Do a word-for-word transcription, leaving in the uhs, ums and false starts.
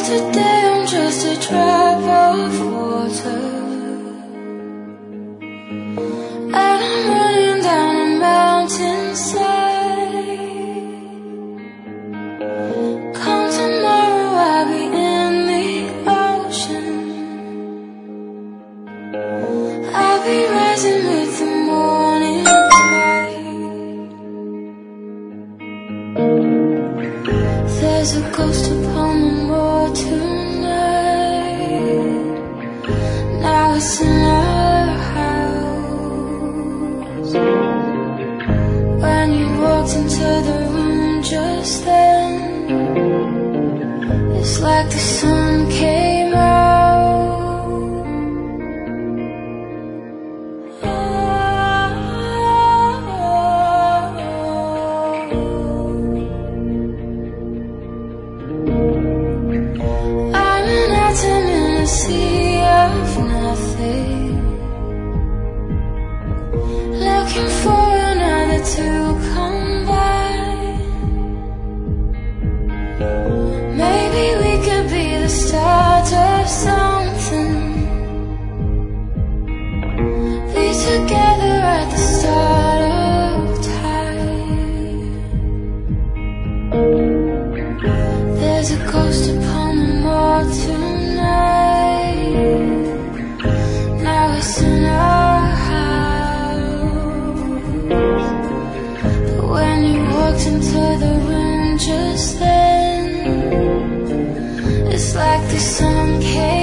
today I'm just a drop of water, and I'm running down a mountainside. Come tomorrow I'll be in the ocean. I'll be rising with the morning tide. There's a ghost upon the moor tonight. Now it's in our house. When you walked into the room just then, it's like the sun came out. I'm an atom in a sea of nothing, looking for another to come by. Maybe we could be the start of something, be together at the start of time. There's a ghost upon the moor tonight. Now it's in our house. But when you walked into the room just then, it's like the sun came